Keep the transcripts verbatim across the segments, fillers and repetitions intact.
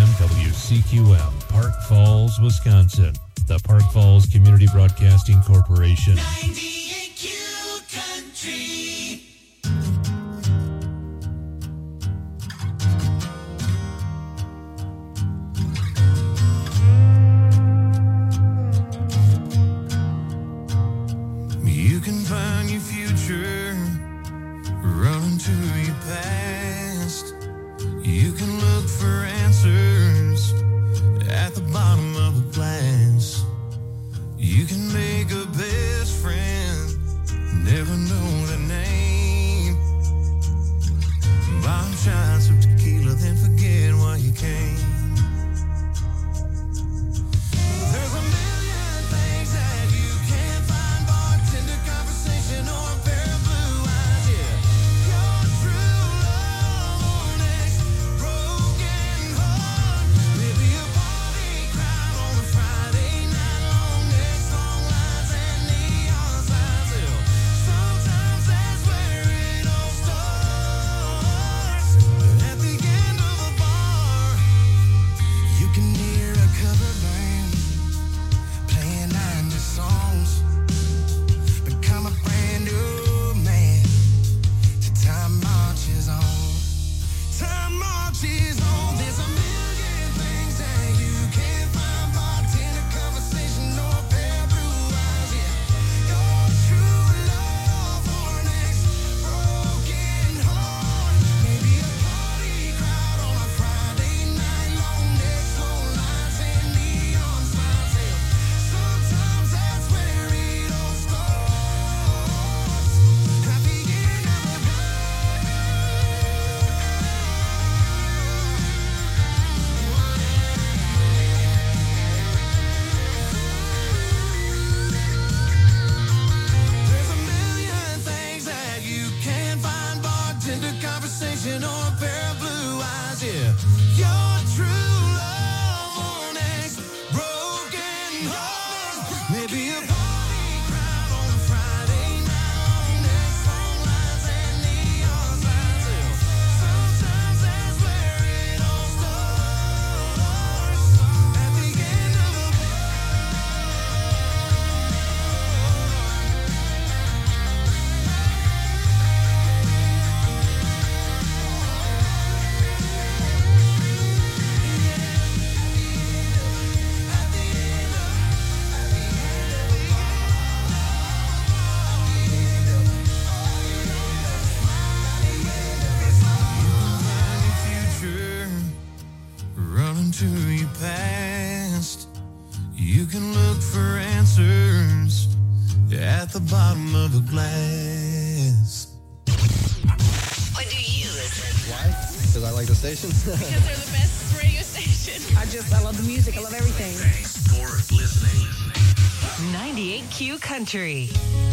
W C Q M, Park Falls, Wisconsin. The Park Falls Community Broadcasting Corporation. ninety-eight Q Country. You can find your future running to your past. You can look for answers at the bottom of a glass. You can make a best friend, never know the name. Bomb shots of tequila, then forget why you came. There's a million things that you can't find, bartender conversation or a pair of blue eyes, yeah. Your true love or next broken heart. Maybe a party crowd on a Friday night, long necks, long lines and neon signs. Sometimes that's where it all starts. At the end of a bar, you can hear a cover band playing nineties songs. Become a brand new man. The time marches on. Time marches on. There's a million things that you can't find. Bartender conversation or a pair of blue eyes. Yeah, your true love or next broken heart. Maybe a party crowd on a Friday night, long necks, long lines and neon signs. Yeah, sometimes that's where it all starts. At the end of a There's a million things that you can't find. Bartender conversation or a pair of blue eyes, yeah. Your true love or next broken heart. Maybe a party crowd on a Friday night, long necks, long lines and neon signs, yeah. Sometimes that's where it all starts. At the end of a future running to your past. You can look for answers at the bottom of a glass. What do you listen? Why? Because I like the station. Because they're the best radio station. I just, I love the music. I love everything. Thanks for listening. ninety-eight Q Country.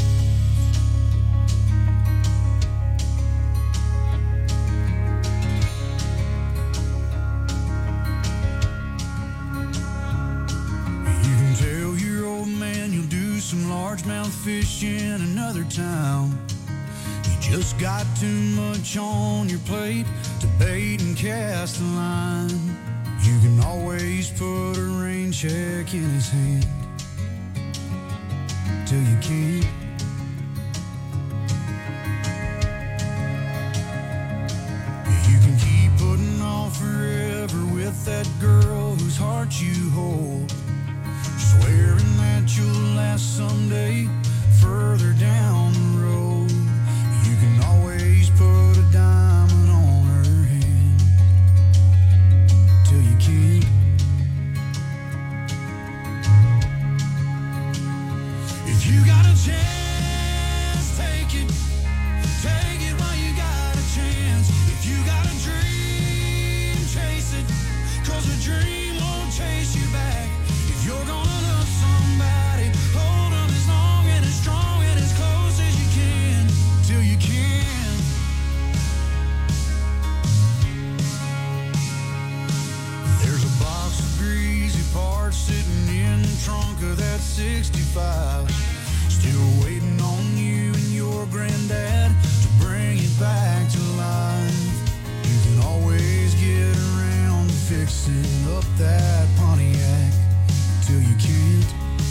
You can tell your old man you'll do some largemouth fish in another town. You just got too much on your plate to bait and cast a line. You can always put a rain check in his hand till you can't. You can keep putting off forever with that girl whose heart you hold, swearing that you'll last someday further down the road. You can always put a diamond on her hand till you can't. If you got a chance, take it. Take it while you got a chance. If you got a dream, chase it. 'Cause a dream won't chase you back. If you're gonna love somebody, hold them as long and as strong and as close as you can, till you can. There's a box of greasy parts sitting in the trunk of that sixty-five, still waiting on you and your granddad to bring it back to life. You can always get around to fix loosen up that Pontiac till you can't.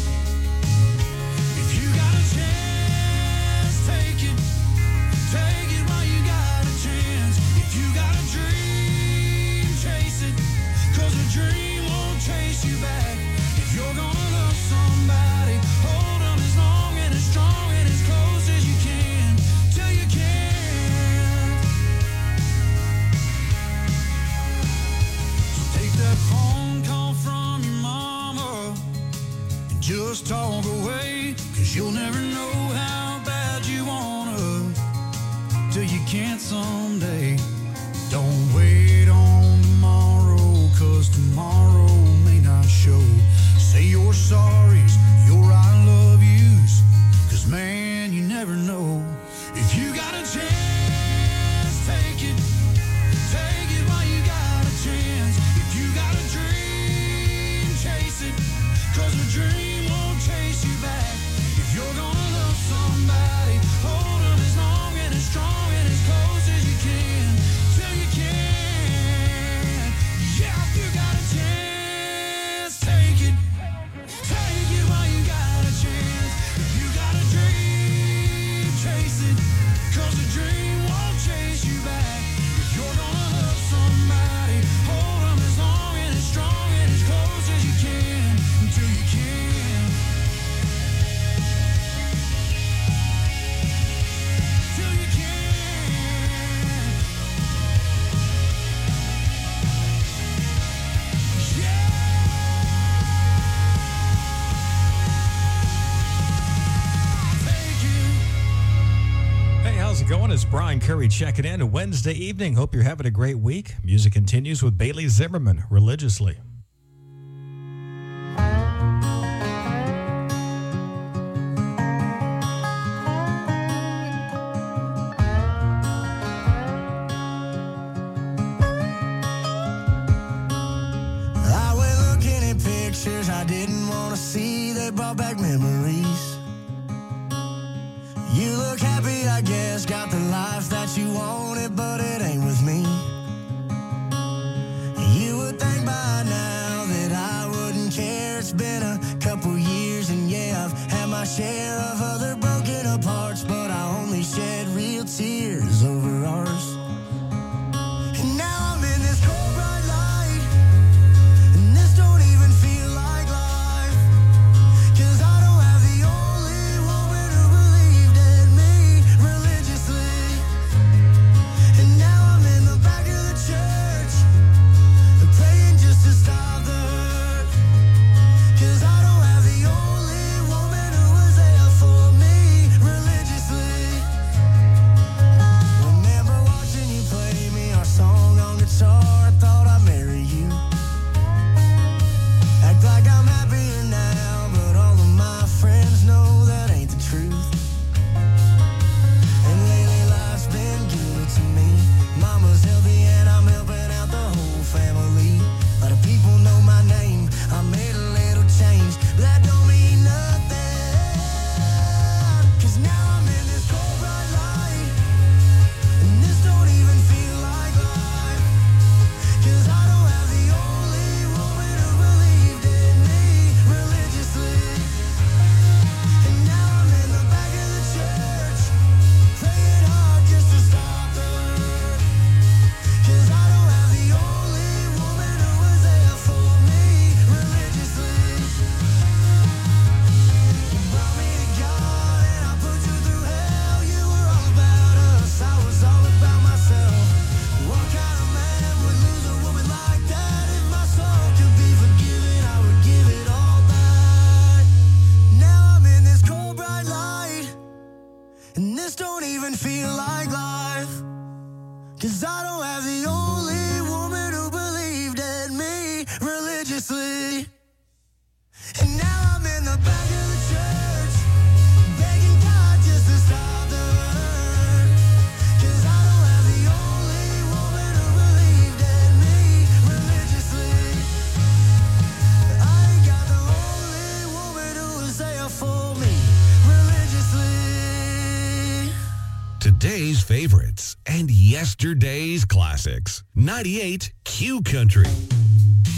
If you got a chance, take it. Take it while you got a chance. If you got a dream, chase it. Cause a dream won't chase you back. If you're gonna love somebody, hold them as long and as strong and as close as you can, till you can't. So take that phone call from your mama and just talk away. Cause you'll never know how bad you wanna till you can't someday. Don't wait on tomorrow, cause tomorrow may not show. Say your sorries, your I love yous, cause man, you never know. If you got a chance, take it. Take it while you got a chance. If you got a dream, chase it. Cause a dream won't chase you back. If you're gonna love somebody, hold them as long and as strong and as close as you can, till you can. Yeah, if you got a chance, take it. Take it while you got a chance. If you got a dream, chase it. Cause a dream won't chase you back. If you're gonna love somebody, hold them as long and as strong and as close as you can, until you can. Till you can. Yeah. Take it. Hey, how's it going? It's Brian Curry checking in. A Wednesday evening. Hope you're having a great week. Music continues with Bailey Zimmerman, Religiously. I went looking at pictures I didn't want to see. They brought back memories. You look happy, I guess. Got the life that you wanted, but it ain't with me. You would think by now that I wouldn't care. It's been a couple years, and yeah, I've had my share of other broken apart, but I only shed real tears over ours. And now I'm in this cold bright light, and this don't even feel like life. Cause I don't have the only woman who believed in me religiously. And now I'm in the back of the church, praying just to stop the hurt. Cause I don't have the only woman who was there for me religiously. Remember watching you play me our song on guitar. I thought I'd marry you. Act like I'm happier now, but all of my friends know that ain't the truth. And lately life's been good to me. Mama's healthy and I'm helping out the whole family. A lot of people know my name. I made a little change, but that don't mean nothing. Cause now I'm in this cold bright light, and this don't even feel like life. Cause I don't have the only woman who believed in me religiously. And now I'm in the back of the church, praying hard just to stop the hurt. Cause I don't have the only woman who was there for me religiously. You brought me to God and I put you through hell. You were all about us, I was all about myself. What kind of man would lose a woman like that? If my soul could be forgiven, I would give it all back. Now I'm in this cold bright light, and this don't even feel like life. Cause I don't have the only woman who believed in me religiously. And now I'm in the back of the church, begging God just to stop the hurt. Cause I don't have the only woman who believed in me religiously. I ain't got the only woman who was there for me religiously. Today's favorites and yesterday's classics. ninety-eight Q Country.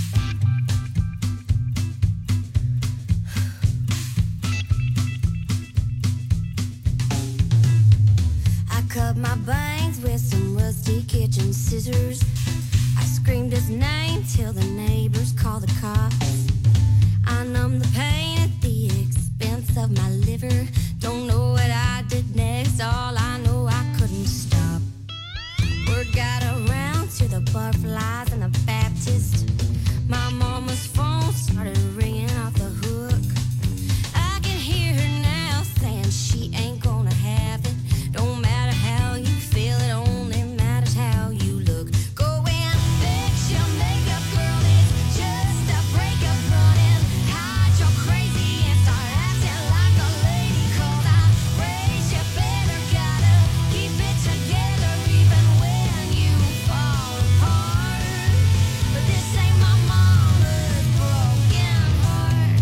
cut my bangs with some rusty kitchen scissors. I screamed his name till the neighbors called the cops. I numbed the pain at the expense of my liver. Don't know what I did next, all I know I couldn't stop. Word got around to the butterflies and the Baptist. My mama's phone started ringing off the hook. I can hear her now saying she ain't gonna have it. Don't matter how you feel, it only matters how you look. Go and fix your makeup, girl, it's just a breakup running. Hide your crazy and start acting like a lady. 'Cause I raised you better, gotta keep it together even when you fall apart. But this ain't my mama's broken heart.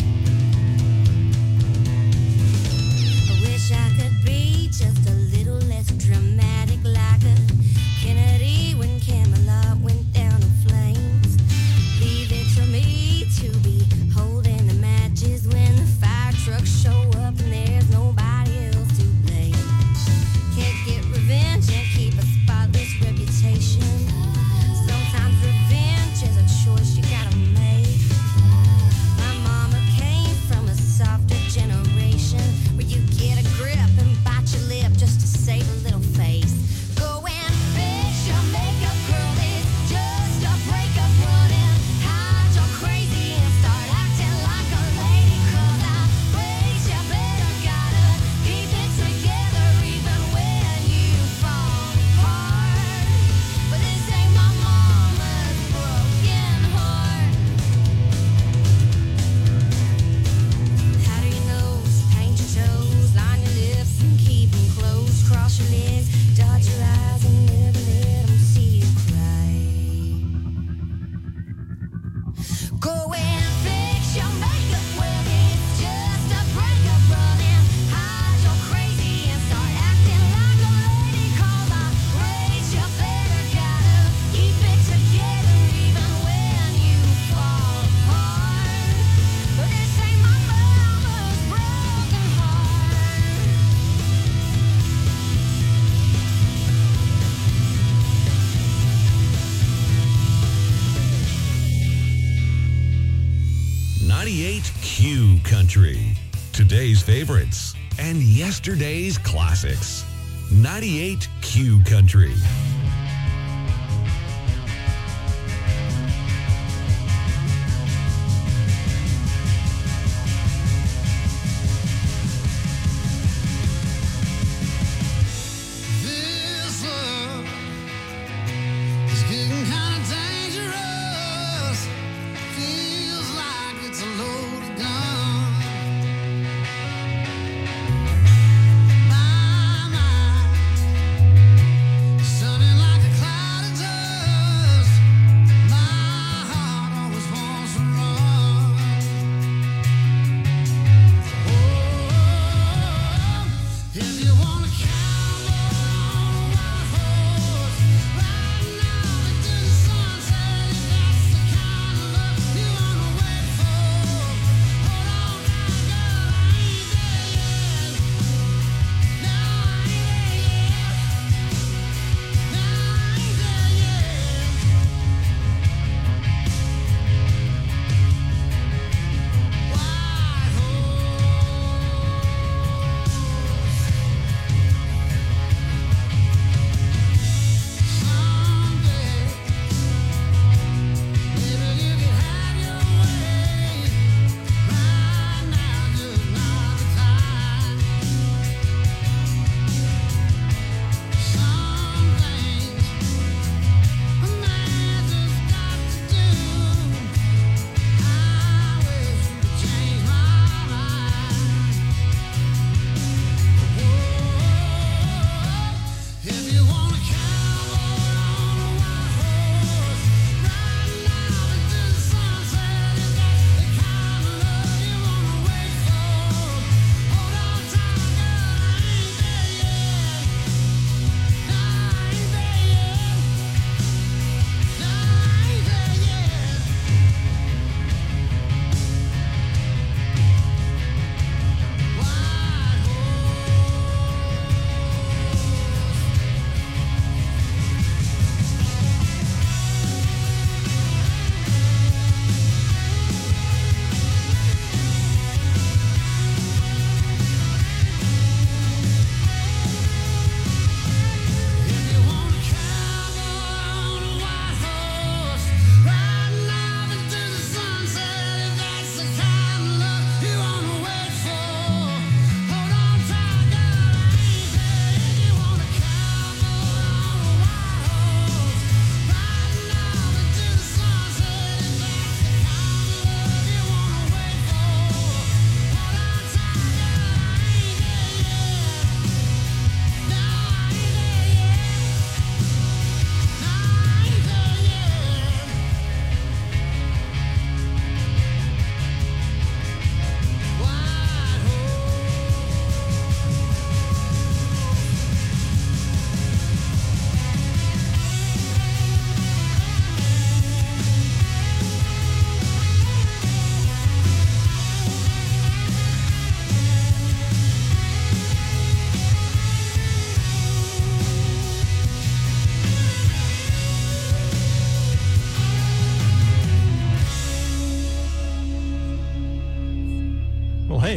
I wish I could be just a little less dramatic, like a Kennedy when Camelot went down in flames. Leave it to me to be holding the matches when the fire trucks show up and there's nobody else to blame. Can't get revenge and keep a spotless reputation. Sometimes revenge is a choice you gotta make. My mama came from a softer generation where you get a grip and bite your lip just to save a little face. Go and fix your makeup, girl, it's just a breakup running. Hide your crazy and start acting like a lady. 'Cause I raised you better, gotta keep it together even when you fall apart. But this ain't my mama's broken heart. Powder your nose, paint your toes, line your lips and keep them closed. Cross your legs, dot your eyes and never let them see you cry. Go and fix your makeup, well, it's just a breakup running. Hide your crazy and start acting like a lady. 'Cause I raised you better, gotta keep it together even when you fall apart. But this ain't my mama's broken heart. ninety-eight Q Country. Today's favorites and yesterday's classics. ninety-eight Q Country. This love is getting kind of dangerous. Feels like it's a loaded gun. My mind, sun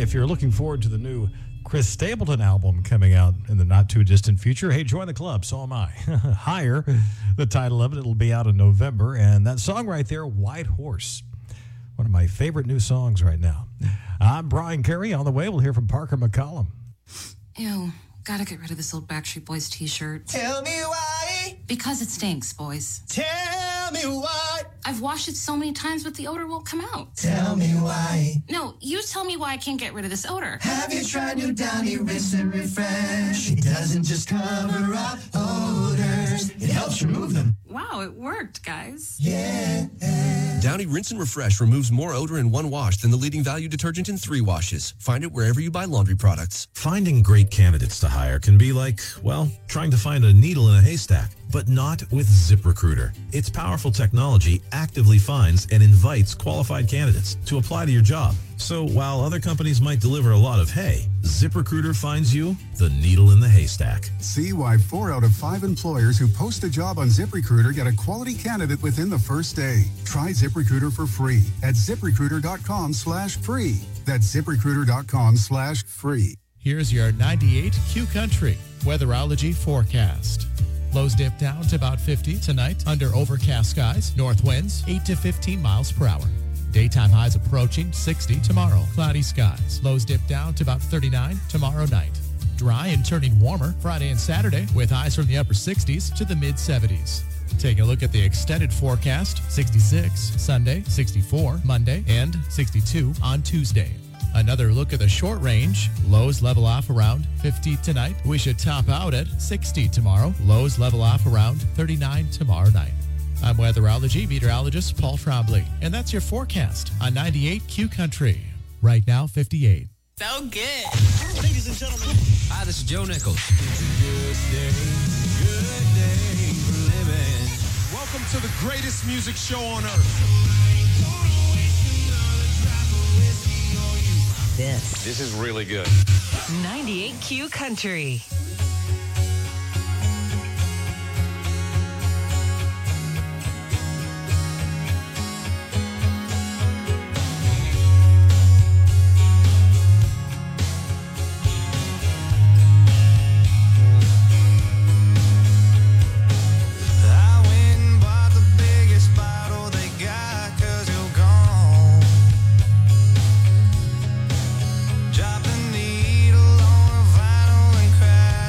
if you're looking forward to the new Chris Stapleton album coming out in the not-too-distant future, hey, join the club. So am I. Higher, the title of it. It'll be out in November. And that song right there, White Horse, one of my favorite new songs right now. I'm Brian Carey. On the way, we'll hear from Parker McCollum. Ew, gotta get rid of this old Backstreet Boys t-shirt. Tell me why. Because it stinks, boys. Tell me why. I've washed it so many times, but the odor won't come out. Tell me why. No, you tell me why I can't get rid of this odor. Have you tried new Downy Rinse and Refresh? It doesn't just cover up odors, it helps remove them. Wow, it worked, guys. Yeah. Downy Rinse and Refresh removes more odor in one wash than the leading value detergent in three washes. Find it wherever you buy laundry products. Finding great candidates to hire can be like, well, trying to find a needle in a haystack, but not with ZipRecruiter. Its powerful technology actively finds and invites qualified candidates to apply to your job. So while other companies might deliver a lot of hay, ZipRecruiter finds you the needle in the haystack. See why four out of five employers who post a job on ZipRecruiter get a quality candidate within the first day. Try ZipRecruiter for free at ZipRecruiter.com slash free. That's ZipRecruiter.com slash free. Here's your ninety-eight Q Country weatherology forecast. Lows dip down to about fifty tonight under overcast skies. North winds eight to fifteen miles per hour. Daytime highs approaching sixty tomorrow. Cloudy skies. Lows dip down to about thirty-nine tomorrow night. Dry and turning warmer Friday and Saturday with highs from the upper sixties to the mid seventies. Take a look at the extended forecast. sixty-six Sunday, sixty-four Monday, and sixty-two on Tuesday. Another look at the short range. Lows level off around fifty tonight. We should top out at sixty tomorrow. Lows level off around thirty-nine tomorrow night. I'm weatherology meteorologist Paul Trombley, and that's your forecast on ninety-eight Q Country. Right now, fifty-eight. So good. Ladies and gentlemen. Hi, this is Joe Nichols. Good day, good day for living. Welcome to the greatest music show on earth. This. This is really good. ninety-eight Q Country. Drop the needle on a vinyl and crack.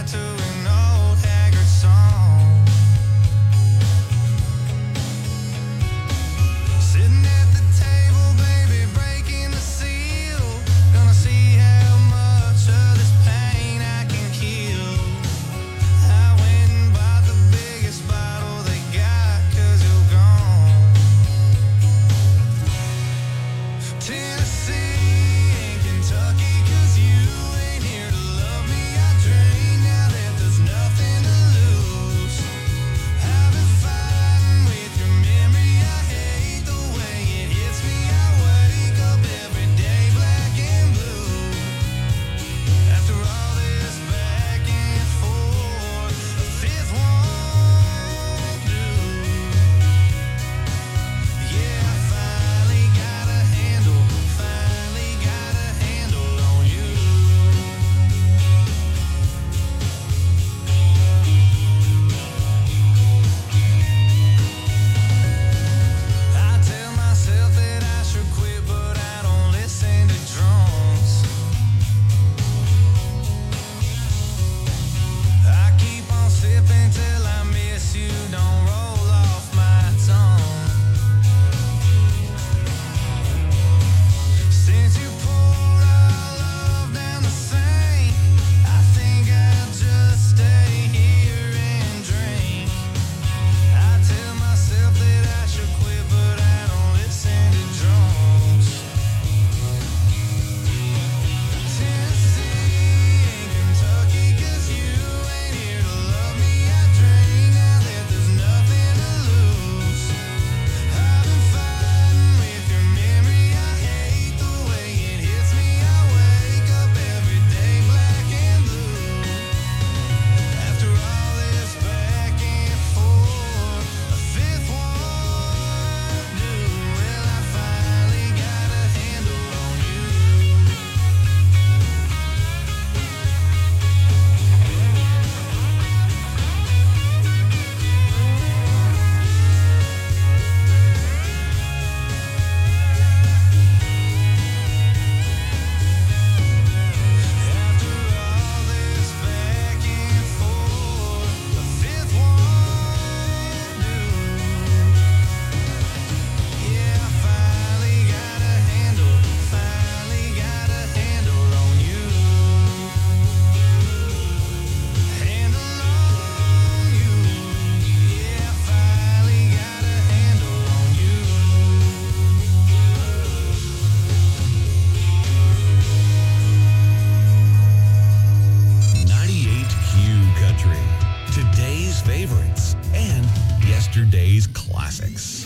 yesterday's classics.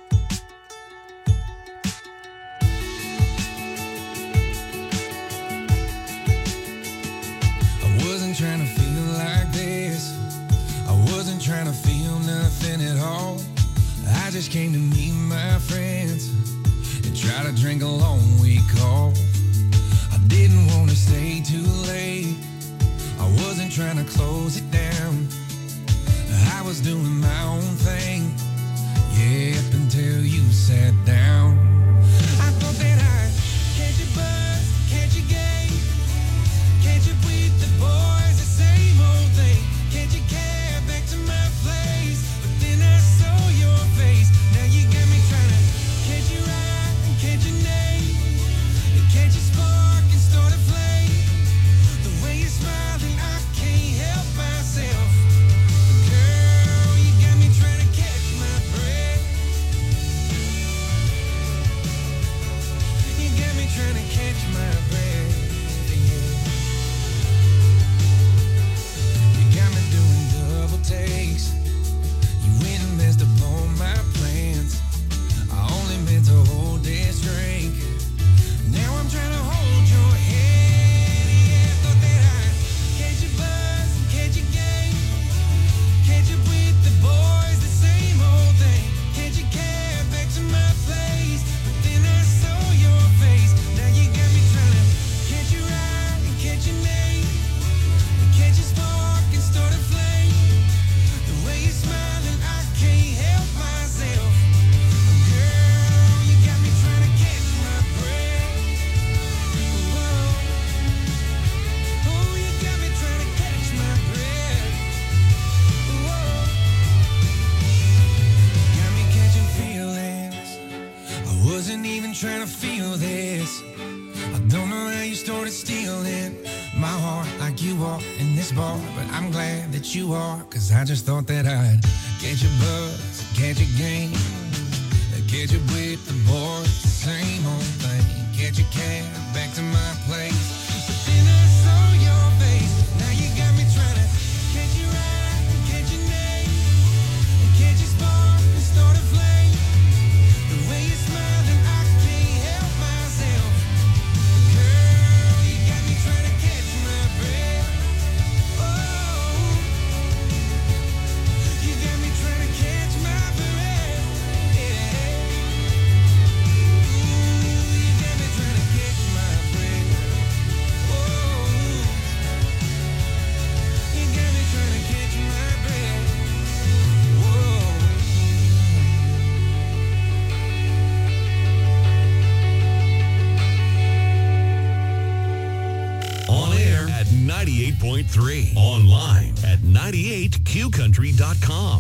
I wasn't trying to feel like this. I wasn't trying to feel nothing at all. I just came to meet my friends and try to drink a long week off. I didn't want to stay too late. I wasn't trying to close it down. I was doing my own thing, yeah, up until you sat down. I thought that I'd catch a buzz, catch a game, catch up with the boys, the same old thing. Catch a cab back to my place, but then I saw your face. Now you got me trying to catch your eye and catch your name, and catch a spark and start a flame. The way you're smiling, I can't help myself. Girl, you got me trying to catch my breath. You got me trying to catch my breath. Yeah. You got me doing double takes. You went and messed up all my plans. I only meant to hold this drink. Now I'm trying to hold your hand. Yeah, thought that I'd catch a buzz, catch a game, catch up with the boys, the same old thing. Catch a cab back to my place, but then I saw your face. Now you got me trying to catch your eye and catch your name, and catch a spark and start a flame. The way you're smiling, I can't help myself. Girl, you got me trying to catch my breath. Whoa. Oh, you got me trying to catch my breath. Whoa. Got me catching feelings. I wasn't even trying to feel this. I don't know how you started stealing my heart like you are in this bar, but I'm glad that you are, cause I just thought that I'd catch a buzz, catch a game, catch up with the boys, the same old thing. Catch a cab back to my place, but then I saw your face. Now you got me trying to catch your eye and catch your name, and catch a spark and start a flame. The way you're smiling, I can't help myself. Girl, you got me trying to catch my breath. Oh, you got me trying to catch my breath. Yeah. Ooh, you got me trying to catch my breath. Oh, you got me trying to catch my breath. Whoa. On air at ninety-eight point three. Online at ninety-eight q country dot com.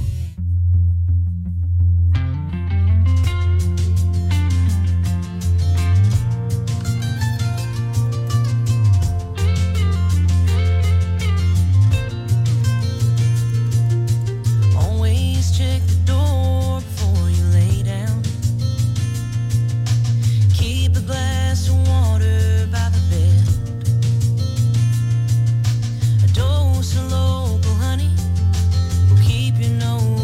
Always check the door before you lay down. Keep a glass of water by the bed. A dose of local honey will keep your nose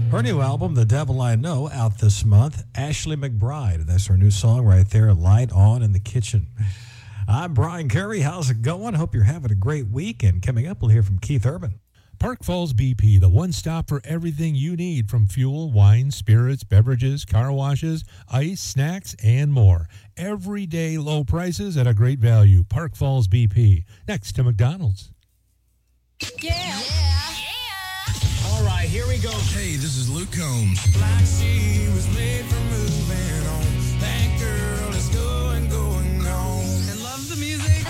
Her new album, The Devil I Know, out this month. Ashley McBride. That's her new song right there, Light On in the Kitchen. I'm Brian Curry. How's it going? Hope you're having a great week. And coming up, we'll hear from Keith Urban. Park Falls B P, the one stop for everything you need from fuel, wine, spirits, beverages, car washes, ice, snacks, and more. Everyday low prices at a great value. Park Falls B P, next to McDonald's. Yeah. All right, here we go. Hey, this is Luke Combs. Like she was made for moving on. That girl is going, going on. And love the music.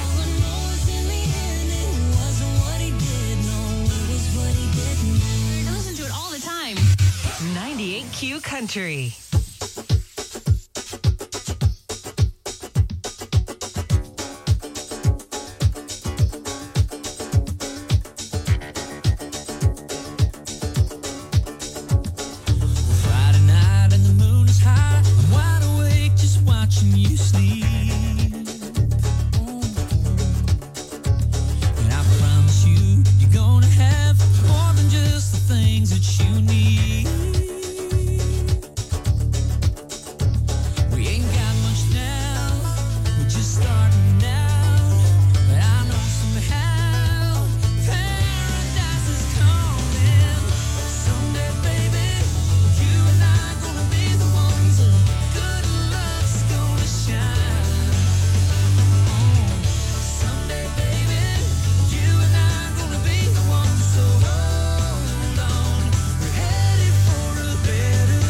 I listen to it all the time. ninety-eight Q Country. Friday night and the moon is high. I'm wide awake just watching you sleep. And I promise you, you're gonna have more than just the things that you need. We ain't got much now, we're just starting out. But I know somehow paradise is coming. Someday, baby, you and I gonna be the ones that good luck's gonna shine. Someday, baby, you and I gonna be the ones. So hold on, we're headed for a better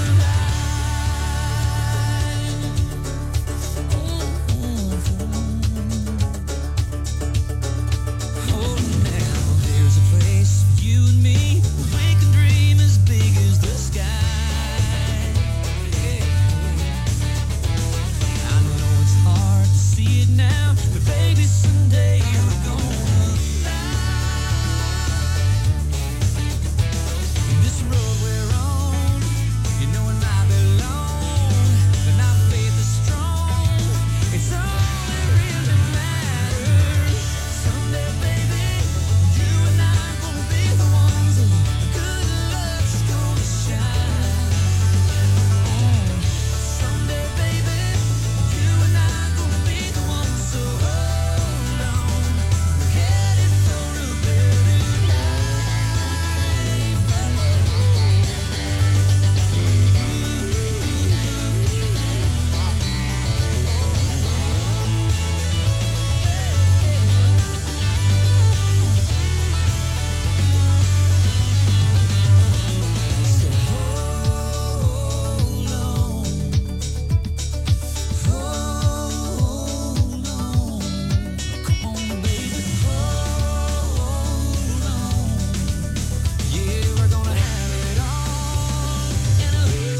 life. Oh, now there's a place for you and me where we can dream as big as the sky. I know it's hard to see it now, but baby, someday we're gonna fly. This road we're on, you know it might be long, but our faith is strong. It's all that really matters. Someday, baby, you and I gonna be the ones that good luck's gonna shine. Someday, baby, you and I gonna be the ones. So hold on, we're headed for a better yeah, we're gonna have it all. And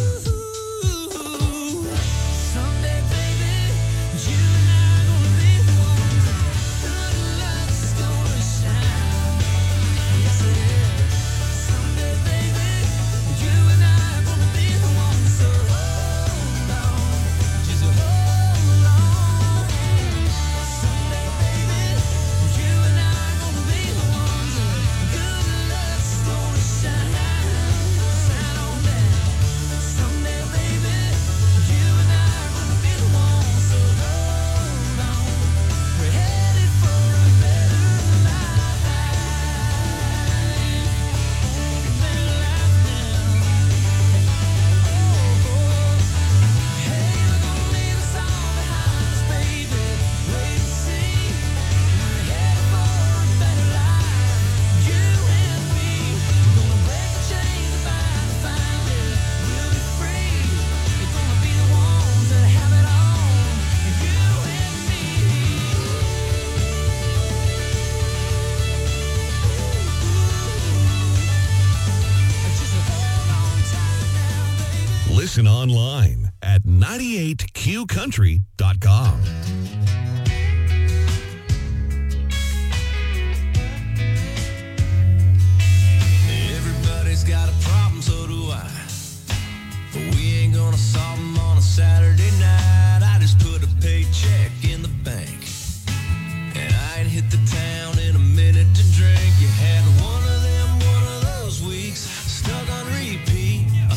ooh, someday, baby, you and I gonna be the ones. Good luck's gonna shine. Yes, it is. Someday, baby, you and I gonna be the ones. So hold on, just hold on. Someday, baby, you and I gonna be the ones. Good luck's gonna shine. Shine on down. Someday, baby, you and I gonna be the ones. So hold on, we're headed for a better life. A better life now. Hey, we're gonna leave this all behind us, baby. Wait and see. We're headed for a better life. You and me. We're gonna break the chains that bind us, find it. We'll be free. We're gonna be the ones that have it all. And you and me. Just hold on tight now, baby. Listen online at ninety-eight q country dot com. Everybody's got a problem, so do I. But we ain't gonna solve them on a Saturday night. I just put a paycheck in the bank. And I ain't hit the town in a minute to drink. You had one of them, one of those weeks, stuck on repeat.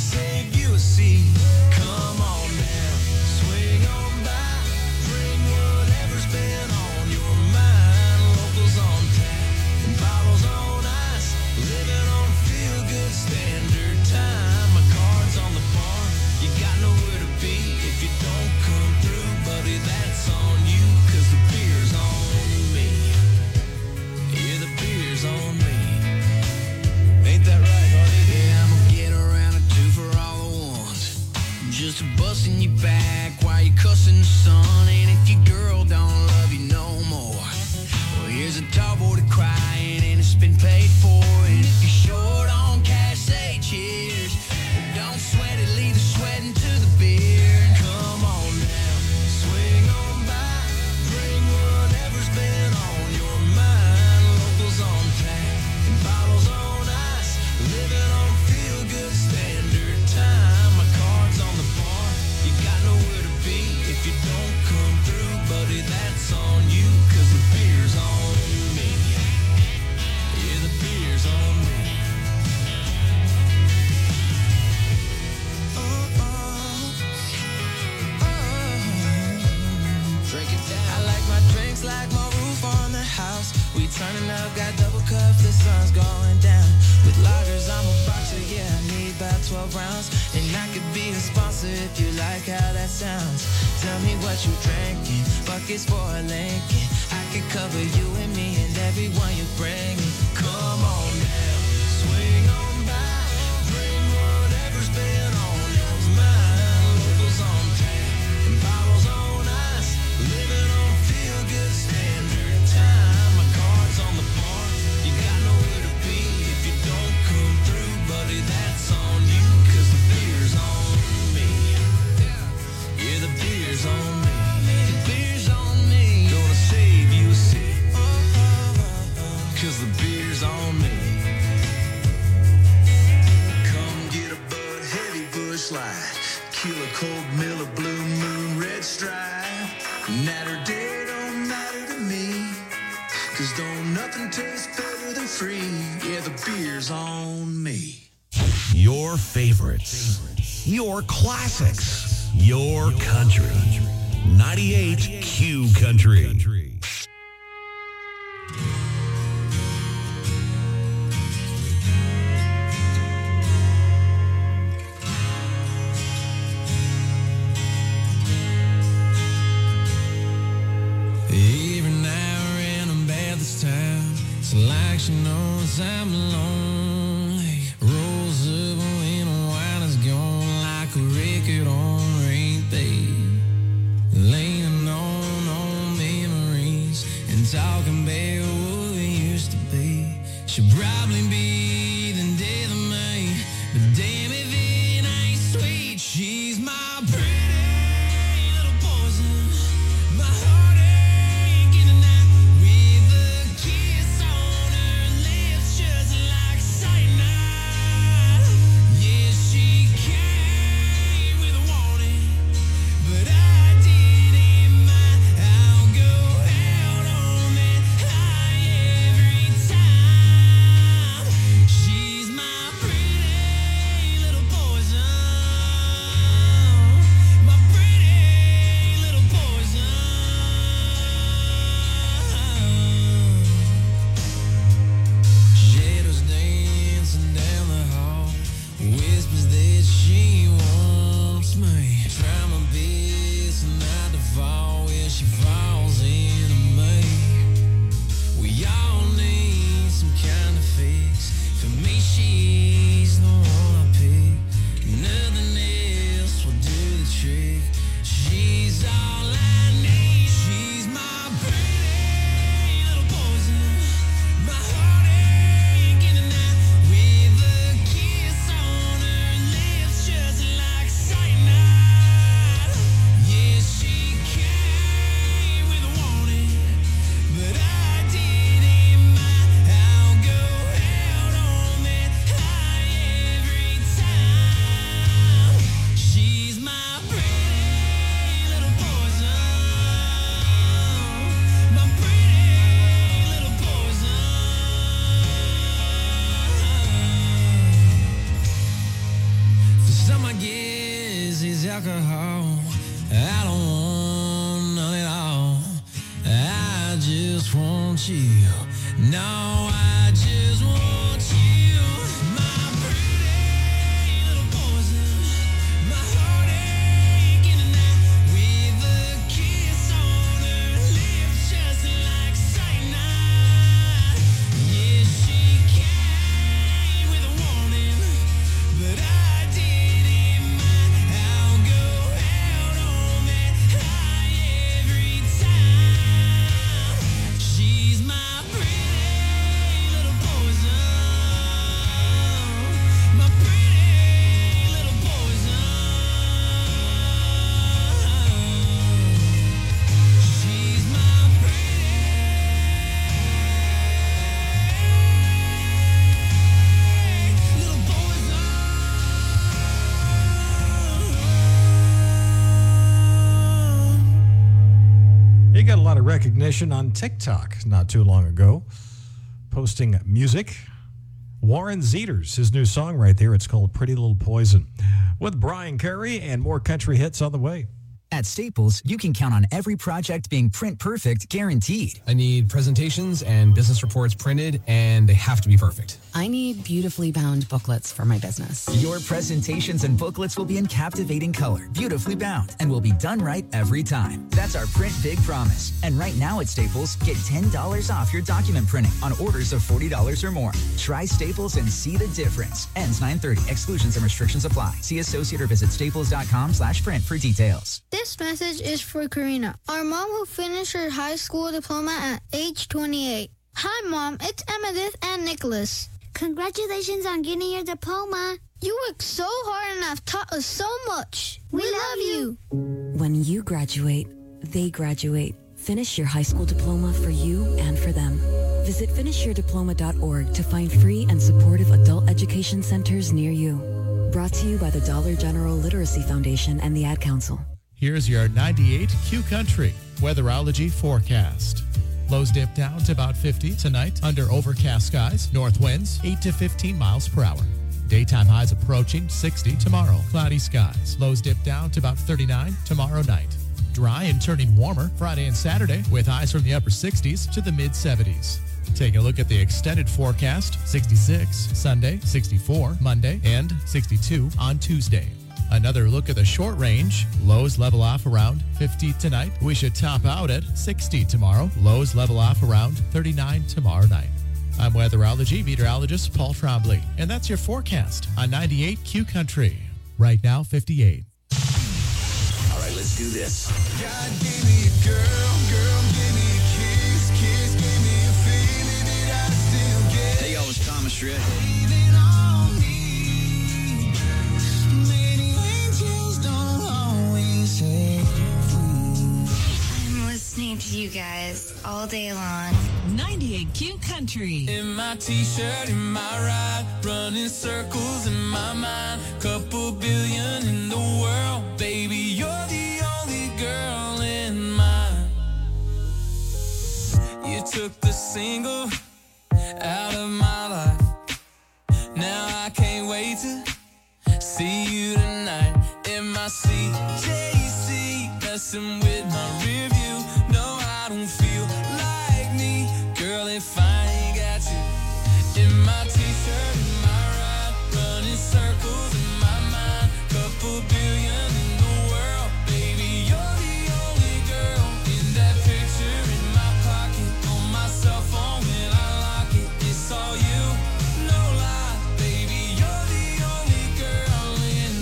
you cussing the sun. And if your girl don't love you no more, well, here's a tall boy to crying and it's been paid for. And if you're short on cash, say cheers. Don't sweat it, leave the sweating to the beer. Come on now, swing on by, bring whatever's been on your mind. Locals on tap and bottles on ice, living on feel-good standard time. My card's on the bar, you got nowhere to be. If you don't come through, buddy, that's on you, 'cause the beer's on me. Yeah, the beer's on me. I like my drinks like my roof on the house. We turning up, got double cups, the sun's going down. With lagers, I'm a boxer, yeah, I need about twelve rounds. And I could be a sponsor if you like how that sounds. Tell me what you drinking, buckets for a Lincoln. I could cover you and me and everyone you bring. Come on now, swing on by, bring whatever's been on your mind. Locals on tap and bottles on ice, living on feel-good standard time. My card's on the bar, you got nowhere to be. If you don't come through, buddy, that's on you, 'cause the beer's on me. Yeah, the beer's on me. The beer's on me. Gonna save you a seat, 'cause the beer's on me. Come get a Bud Heavy Bush Light, Killer Cold Miller Blue Moon Red Stripe. Night or day don't matter to me, 'cause don't nothing taste better than free. Yeah, the beer's on me. Your favorites, your classics, your country. ninety-eight Q Country. Every now and then I'm bad this time. It's like she knows I'm lonely. Rolls up when the wine is gone, like a record on repeat. Leaning on old memories and talking about what we used to be. She'll probably be the death of me, but damn if it ain't sweet. She's my pretty little poison, my heartache in the night, with a kiss on her lips just like cyanide. Yeah, she came with a warning, but I didn't mind. I'll go out on that high every time. She's my pretty little poison, my pretty little poison. Shadows dancing down the hall, whispers that she wants me. Try my best not to fall where she falls into me. We all need some kind of fix. For me, she's the one I pick. Nothing else will do the trick. She's all I need. She's my pretty little poison, my heartache in the night, with a kiss on her lips just like cyanide. Yeah, she came with a warning, but I didn't mind. I'll go out on that high every time. She's my pretty little poison, my pretty little poison. For some, I guess it's alcohol. I don't want none at all. I just want you. No, I just want you. My pretty little poison, my heartache in the night, with a kiss on her lips just like cyanide. Yeah, she came with a warning, but I didn't mind. I'll go out on that He got a lot of recognition on TikTok not too long ago, posting music. Warren Zeters, his new song right there. It's called Pretty Little Poison. With Brian Curry and more country hits on the way. At Staples, you can count on every project being print perfect, guaranteed. I need presentations and business reports printed, and they have to be perfect. I need beautifully bound booklets for my business. Your presentations and booklets will be in captivating color, beautifully bound, and will be done right every time. That's our Print Big promise. And right now at Staples, get ten dollars off your document printing on orders of forty dollars or more. Try Staples and see the difference. Ends nine thirty. Exclusions and restrictions apply. See associate or visit staples.com slash print for details. This message is for Karina, our mom who finished her high school diploma at age twenty-eight. Hi, Mom. It's Emmettith and Nicholas. Congratulations on getting your diploma. You worked so hard and have taught us so much. We, we love you. When you graduate, they graduate. Finish your high school diploma for you and for them. Visit finish your diploma dot org to find free and supportive adult education centers near you. Brought to you by the Dollar General Literacy Foundation and the Ad Council. Here's your ninety-eight Q Country weatherology forecast. Lows dip down to about fifty tonight under overcast skies. North winds eight to fifteen miles per hour. Daytime highs approaching sixty tomorrow. Cloudy skies. Lows dip down to about thirty-nine tomorrow night. Dry and turning warmer Friday and Saturday with highs from the upper sixties to the mid seventies. Take a look at the extended forecast. sixty-six Sunday, sixty-four Monday, and sixty-two on Tuesday. Another look at the short range. Lows level off around fifty tonight. We should top out at sixty tomorrow. Lows level off around thirty-nine tomorrow night. I'm weatherology meteorologist Paul Trombley, and that's your forecast on ninety-eight Q Country. Right now, fifty-eight. All right, let's do this. God gave me a girl, girl gave me a kiss, kiss gave me a feeling that I still get. Hey, y'all, it's Thomas Shred. Leaving on me. Many angels don't always say I'm listening to you guys all day long. ninety-eight Q Country. in my t-shirt, in my ride, running circles in my mind. Couple billion in the world, baby, you're the only girl in mine. You took the single out of my life. Now I can't wait to see you tonight in my C J C, messing with my rear view. No, I don't feel like me, girl, if I ain't got you in my t-shirt, in my ride, running circles in my mind. Couple billion in the world, baby, you're the only girl in that picture in my pocket, on my cell phone when I lock it. It's all you, no lie, baby, you're the only girl in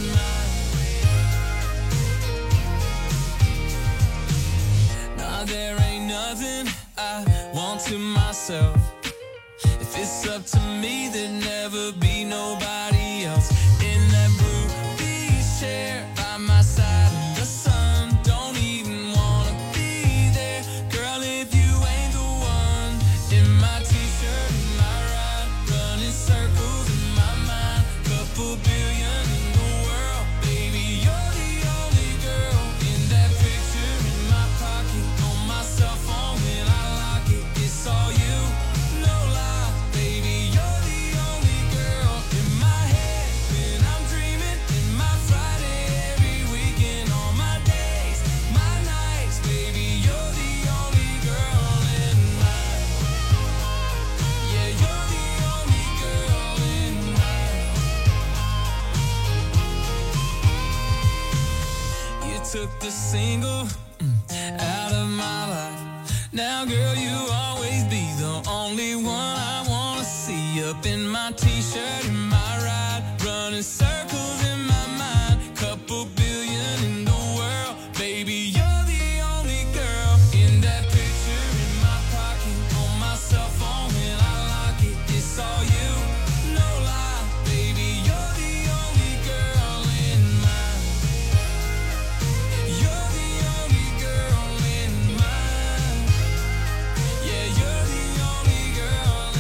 mine. Nah, there ain't nothing I want to myself. If it's up to me, there'd never be nobody else in that blue beach chair by my side. The sun don't even wanna be there, girl, if you ain't the one. In my t-shirt, in my ride, running circles in my mind. Couple billion in the world, baby, you're the only girl in that picture in my pocket, on my cell phone when I lock it. It's all you, no lie, baby, you're the only girl in my head when I'm dreaming. In my Friday, every weekend, on my days, my nights, baby, you're the only girl in mine. Yeah, you're the only girl in mine. You took the single mm, out of my life. Now, girl, you always be the only one I wanna see. Up in my t-shirt, in my ride, running circles in my mind. Couple billion in the world, baby, you're the only girl in that picture in my pocket, on my cell phone when I lock it. It's all you, no lie, baby, you're the only girl in mine. You're the only girl in mine. Yeah, you're the only girl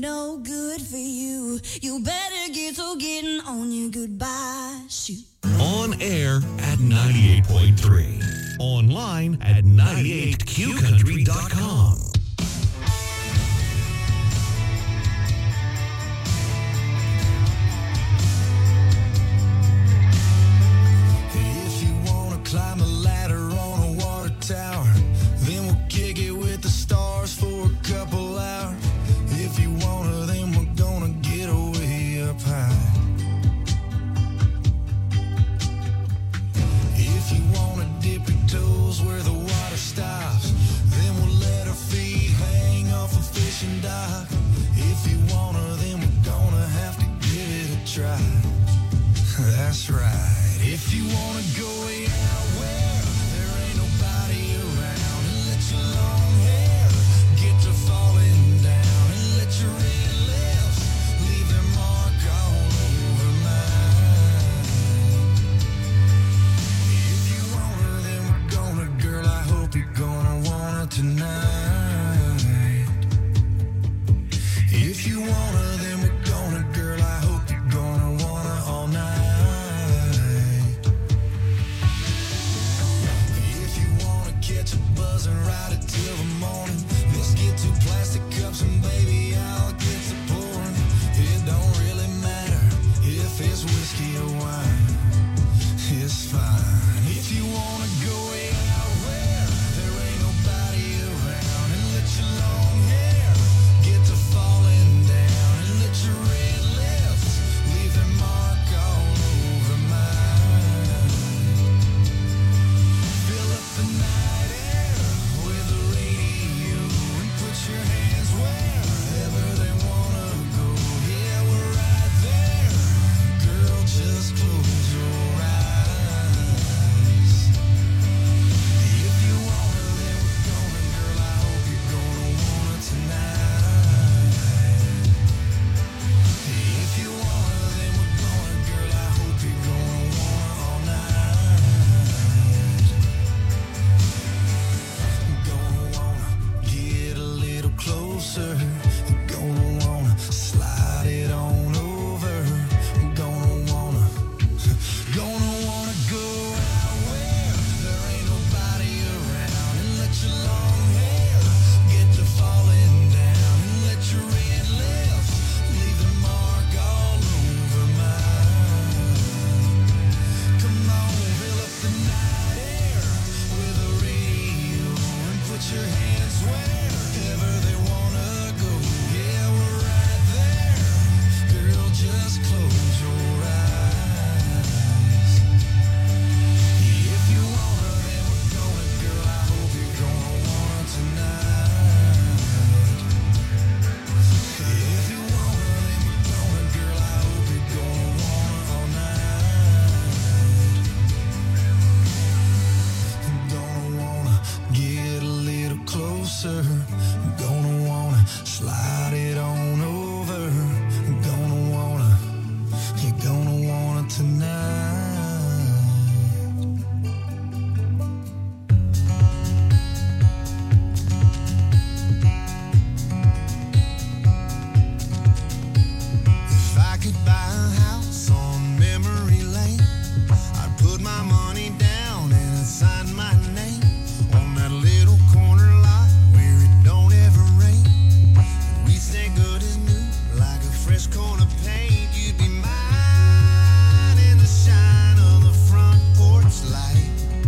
no good for you. You better get to getting on your goodbye shoot. On air at ninety-eight point three. Online at ninety-eight q country dot com. If you wanna climb a ladder on a water tower, then we'll kick it with the stars for a couple hours. If you wanna, then we're gonna get way up high. If you wanna dip your toes where the water stops, then we'll let our feet hang off a fishing dock. If you wanna, then we're gonna have to give it a try. That's right. If you wanna go way out where there ain't nobody around, and let your long hair get to falling down, and let your red lips leave their mark all over mine. If you want her, then we're gonna, girl, I hope you're gonna want her tonight. If you want her, then we're gonna, girl, I hope you're gonna want her all night. Catch a buzz and ride it till the morning. Let's get two plastic cups and baby, I'll get to pouring. It don't really matter if it's whiskey or wine. It's fine. If you wanna go way out where there ain't nobody around, and let your long hair get to falling down, and let your red lips leave their mark all over mine. Fill up the night your hands wherever they wanna go. Yeah, we're right there. Girl, just close your eyes. If you want her, then we're gonna, girl, I hope you're gonna want her tonight. If you want her, then we're gonna, girl, I hope you're gonna want her all night. Gonna wanna get a little closer, gonna wanna slide it on over, gonna wanna, gonna wanna go out where there ain't nobody around, and let your long hair get to falling down, and let your red lips leave the mark all over mine. Come on, fill up the night air with a radio, and put your hands wherever they wanna go. Yeah, we're right there. Girl, just close your eyes. If you want her, then we're gonna, girl, I hope you're gonna want her tonight. If you want her, then we're gonna, girl, I hope you're gonna want her all night. Gonna wanna get a little closer, gonna wanna slide it on over, gonna wanna, you're gonna want it tonight. If I could buy a house on memory lane, I'd put my money down and I'd sign my name on that little corner lot where it don't ever rain. And we stay good as new, like a fresh coat of paint. You'd be mine in the shine of the front porch light.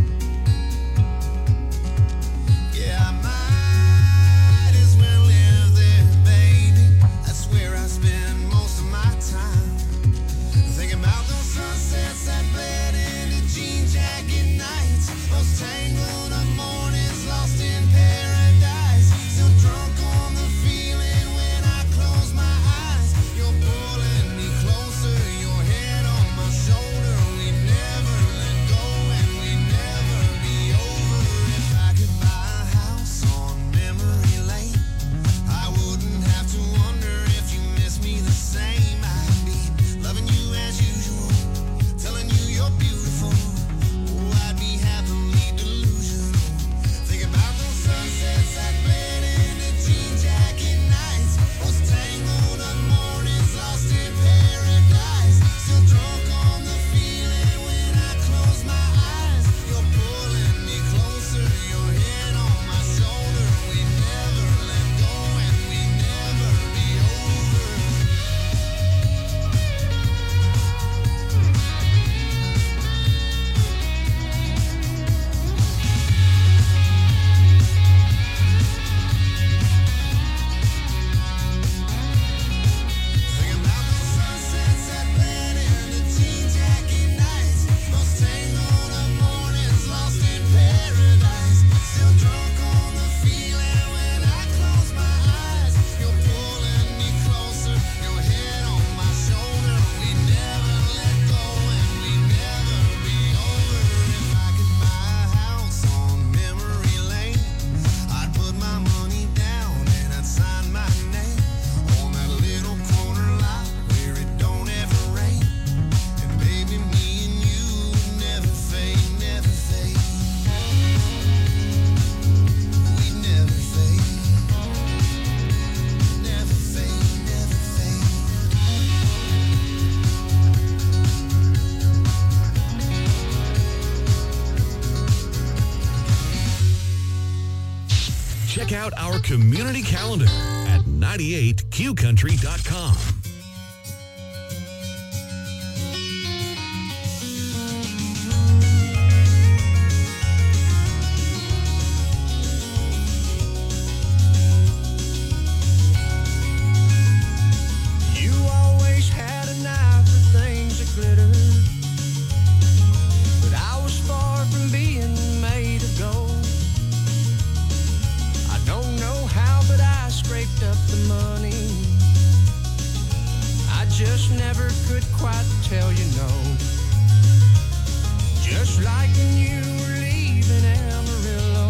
Yeah, I might as well live there, baby. That's where I spend most of my time. Thinking about those sunsets that bled into jean jacket nights, those tangled up mornings lost in paradise. Still drunk on the feeling when I close my eyes. You're pulling me closer, your head on my shoulder. We never let go and we never be over. If I could buy a house on memory lane, I wouldn't have to wonder if you miss me the same. I'd be out our community calendar at ninety-eight Q country dot com. You always had an eye for things that glitter, but I was far from being made of gold. I don't know how, but I scraped up the money. I just never could quite tell you no. Just like when you were leaving Amarillo,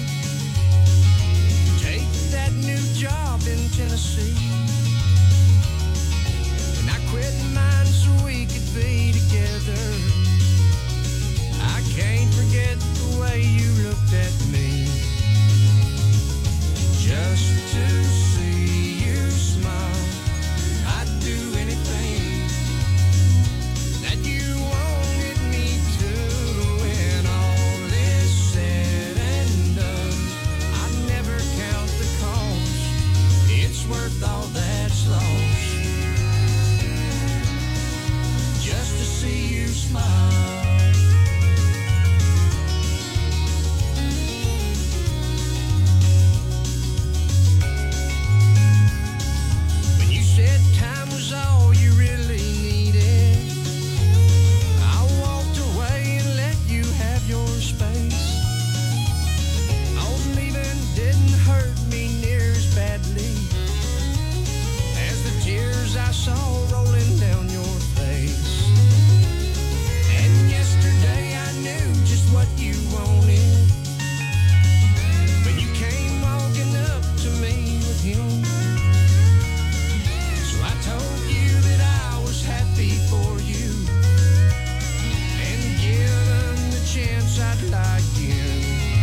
take that new job in Tennessee. And I quit mine so we could be together. I can't forget the way you looked at me. Just to see you smile, I'd do anything that you wanted me to. When all is said and done, I never count the cost. It's worth all that's lost. Just to see you smile. When you said time was all you really needed, I walked away and let you have your space. Oh, leaving didn't hurt me near as badly as the tears I saw rolling down your face. And yesterday I knew just what you wanted when you came walking up to me with him. So I told you that I was happy for you and given the chance I'd like in.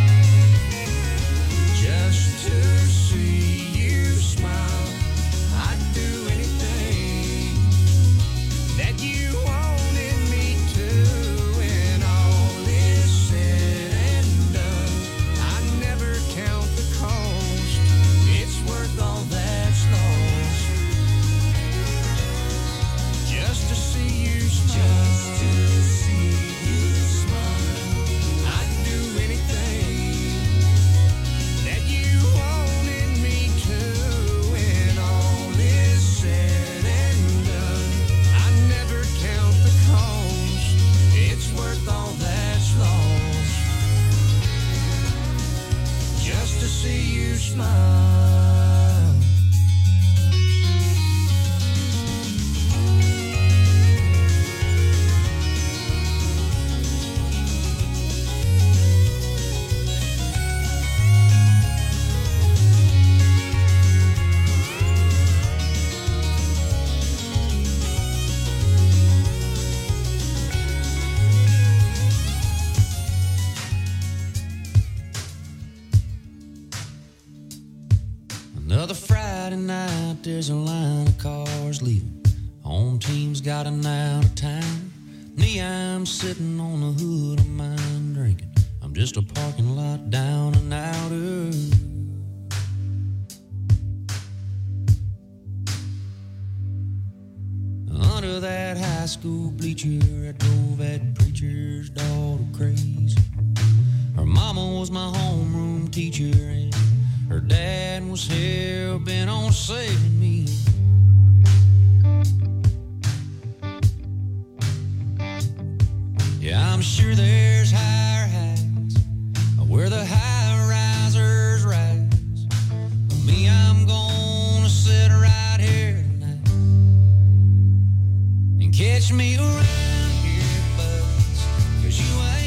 Just to see you smile, I'd do anything that you wanted me to. When all is said and done, I never count the cost. It's worth all that's lost. Just to see you smile. Just to see you smile, I'd do anything that you wanted me to. When all is said and done, I never count the cost. It's worth all that's lost. Just to see you smile. Another Friday night, there's a line of cars leaving. Home team's got an out of town. Me, I'm sitting on the hood of mine drinking. I'm just a parking lot down and outer. Under that high school bleacher, I drove that preacher's daughter crazy. Her mama was my homeroom teacher, and her dad was hell-bent on saving me. Yeah, I'm sure there's higher heights where the high-risers rise. But me, I'm gonna sit right here tonight and catch me around here, buds, 'cause you ain't